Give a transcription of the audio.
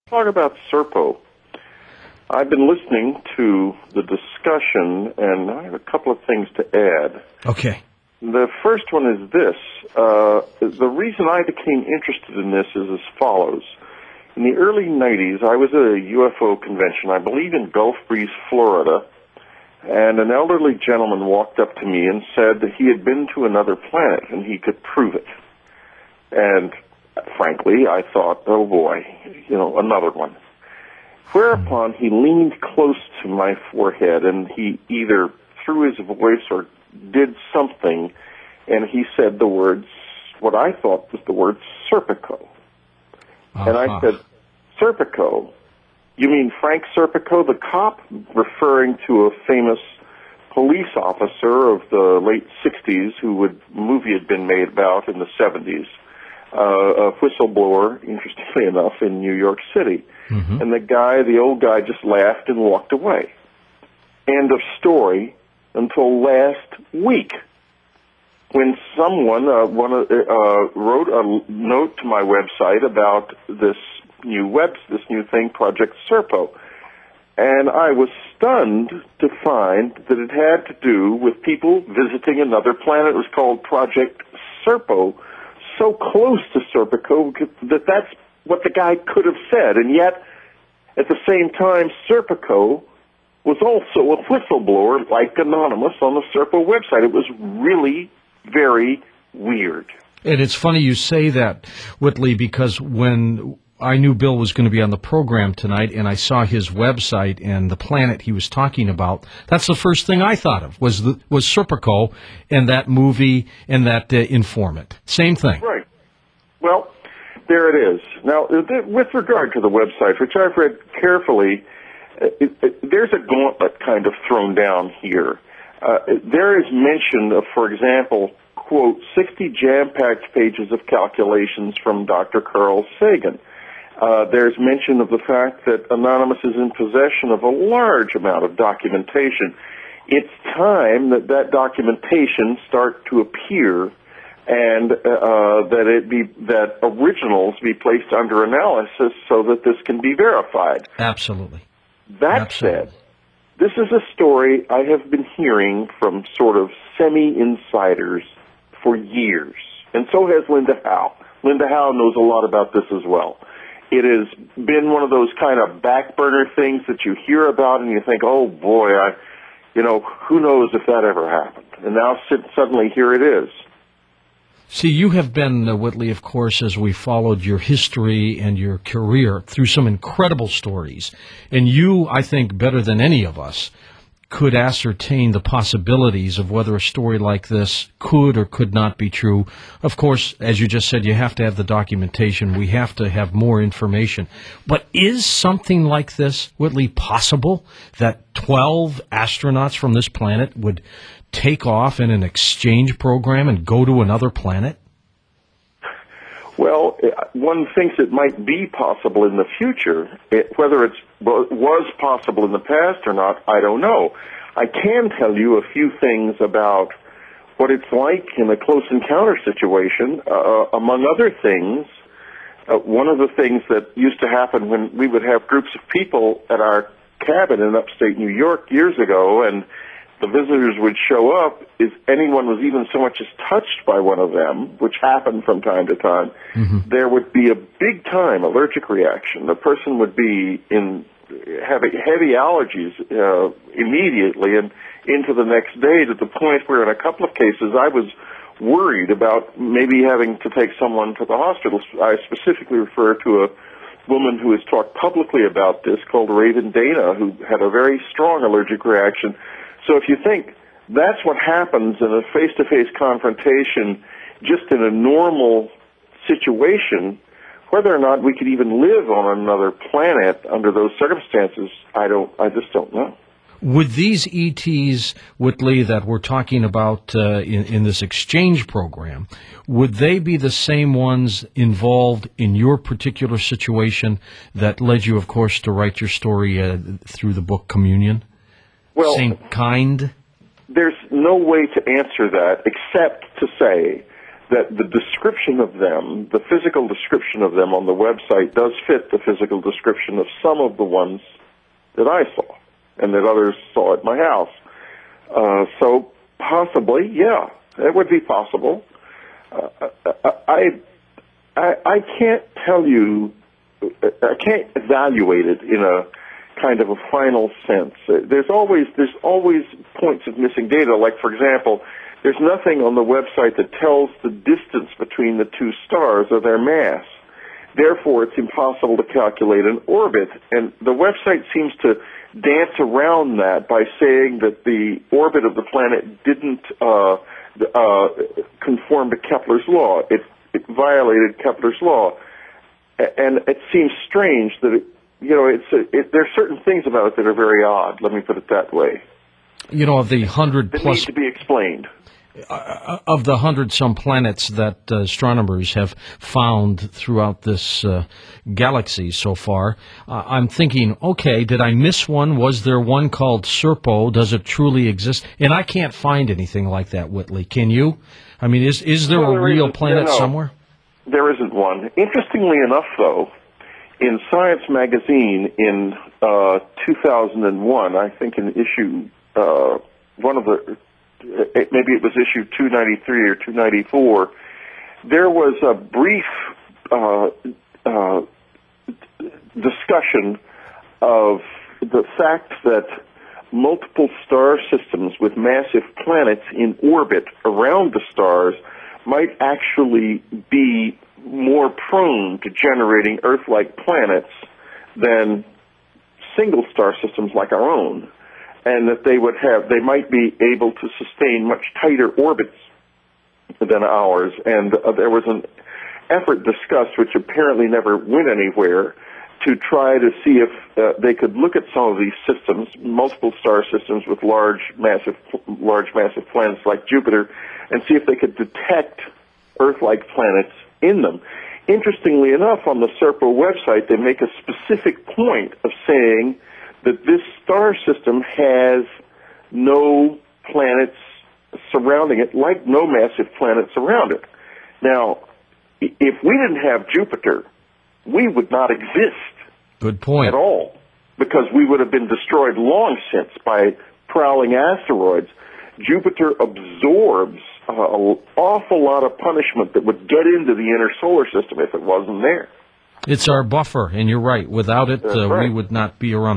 talk about Serpo. I've been listening to the discussion, and I have a couple of things to add. Okay. The first one is this. The reason I became interested in this is as follows. In the early 90s, I was at a UFO convention, I believe in Gulf Breeze, Florida, and an elderly gentleman walked up to me and said that he had been to another planet and he could prove it. And frankly, I thought, oh boy, another one. Whereupon he leaned close to my forehead and he either threw his voice or did something, and he said the words, what I thought was the word Serpico. And I said, Serpico? You mean Frank Serpico, the cop? Referring to a famous police officer of the late 60s who movie had been made about in the 70s. A whistleblower, interestingly enough, in New York City. Mm-hmm. And the old guy just laughed and walked away. End of story until last week when someone wrote a note to my website about this new thing, Project Serpo. And I was stunned to find that it had to do with people visiting another planet. It was called Project Serpo, so close to Serpico that that's what the guy could have said. And yet, at the same time, Serpico was also a whistleblower like Anonymous on the Serpo website. It was really very weird. And it's funny you say that, Whitley, because when I knew Bill was going to be on the program tonight and I saw his website and the planet he was talking about, that's the first thing I thought of was Serpico and that movie and that informant. Same thing. Right. Well, there it is. Now, with regard to the website, which I've read carefully, there's a gauntlet kind of thrown down here. There is mention of, for example, quote, 60 jam-packed pages of calculations from Dr. Carl Sagan. There's mention of the fact that Anonymous is in possession of a large amount of documentation. It's time that documentation start to appear and that originals be placed under analysis so that this can be verified. Absolutely. That said, this is a story I have been hearing from sort of semi-insiders for years, and so has Linda Howe. Linda Howe knows a lot about this as well. It has been one of those kind of back burner things that you hear about and you think, oh boy, who knows if that ever happened. And now suddenly here it is. See, you have been, Whitley, of course, as we followed your history and your career through some incredible stories. And you, I think, better than any of us, could ascertain the possibilities of whether a story like this could or could not be true. Of course, as you just said, you have to have the documentation. We have to have more information. But is something like this, Whitley, possible that 12 astronauts from this planet would take off in an exchange program and go to another planet? Well, one thinks it might be possible in the future. Whether it was possible in the past or not, I don't know. I can tell you a few things about what it's like in a close encounter situation. Among other things, one of the things that used to happen when we would have groups of people at our cabin in upstate New York years ago, and the visitors would show up, if anyone was even so much as touched by one of them, which happened from time to time, there would be a big-time allergic reaction. The person would be having heavy allergies immediately and into the next day, to the point where in a couple of cases I was worried about maybe having to take someone to the hospital. I specifically refer to a woman who has talked publicly about this called Raven Dana, who had a very strong allergic reaction. So if you think that's what happens in a face-to-face confrontation just in a normal situation, whether or not we could even live on another planet under those circumstances, I just don't know. Would these ETs, Whitley, that we're talking about in this exchange program, would they be the same ones involved in your particular situation that led you, of course, to write your story through the book Communion? Well, same kind? There's no way to answer that except to say that the description of them, the physical description of them on the website does fit the physical description of some of the ones that I saw and that others saw at my house. So possibly, yeah, it would be possible. I can't tell you, I can't evaluate it in a kind of a final sense. There's always points of missing data. Like, for example, there's nothing on the website that tells the distance between the two stars or their mass. Therefore, it's impossible to calculate an orbit. And the website seems to dance around that by saying that the orbit of the planet didn't conform to Kepler's law. It violated Kepler's law. And it seems strange that there's certain things about it that are very odd. Let me put it that way. You know, of the 100 that plus need to be explained. Of the 100-some planets that astronomers have found throughout this galaxy so far, I'm thinking, okay, did I miss one? Was there one called Serpo? Does it truly exist? And I can't find anything like that, Whitley. Can you? I mean, is there a real planet somewhere? There isn't one. Interestingly enough, though, in Science magazine in 2001, I think in issue maybe it was issue 293 or 294, there was a brief discussion of the fact that multiple star systems with massive planets in orbit around the stars might actually be more prone to generating Earth-like planets than single star systems like our own, and that they might be able to sustain much tighter orbits than ours. And there was an effort discussed, which apparently never went anywhere, to try to see if they could look at some of these systems, multiple star systems with large massive planets like Jupiter, and see if they could detect Earth-like planets in them. Interestingly enough, on the SERPO website, they make a specific point of saying that this star system has no planets surrounding it, like no massive planets around it. Now, if we didn't have Jupiter, we would not exist. Good point. At all, because we would have been destroyed long since by prowling asteroids. Jupiter absorbs an awful lot of punishment that would get into the inner solar system if it wasn't there. It's our buffer, and you're right. Without it, right. We would not be around.